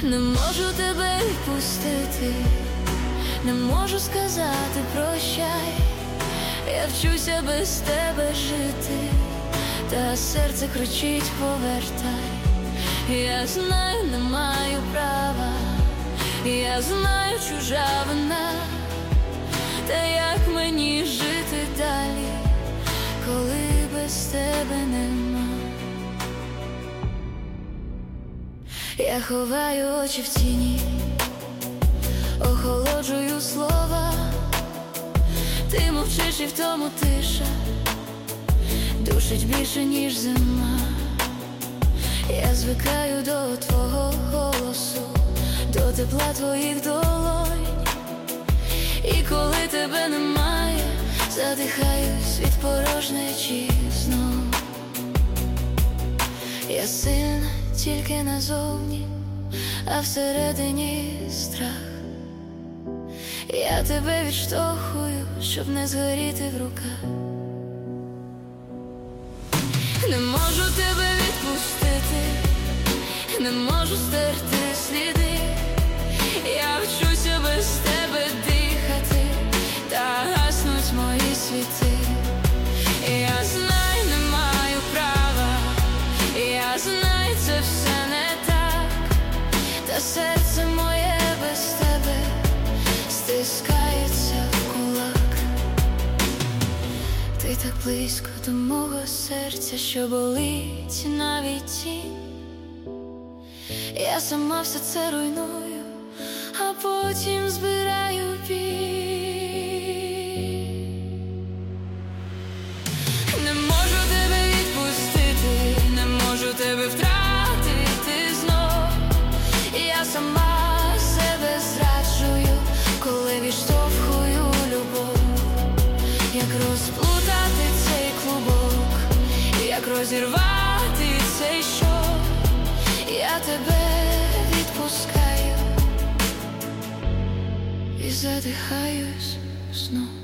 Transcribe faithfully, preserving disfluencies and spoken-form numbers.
Не можу тебе відпустити, не можу сказати прощай. Я вчуся без тебе жити, та серце кричить повертай. Я знаю, не маю права, я знаю, чужа вина, та як мені жити далі, коли без тебе нема? Я ховаю очі в тіні, охолоджую слова. Ти мовчиш і в тому тиша душить більше, ніж зима. Я звикаю до твого голосу, до тепла твоїх долонь. І коли тебе немає, задихаюсь від порожнечі знов. Я сильна тільки назовні, а всередині страх. Я тебе відштовхую, щоб не згоріти в руках. Не можу тебе відпустити, не можу стерти сліди. Я вчуся без тебе дихати, та гаснуть мої світи. Я знаю, не маю права, я знаю, це все не так, та серце моє без тебе стискається в кулак. Ти так близько до мого серця, що болить навіть тінь. Я сама все це руйную, а потім збираю біль. Не можу тебе відпустити, не можу тебе втратити знов. Я сама себе зраджую, коли відштовхую любов. Як розплутати цей клубок, як розірвати цей шов. Я тебе відпускаю і задихаюсь знов.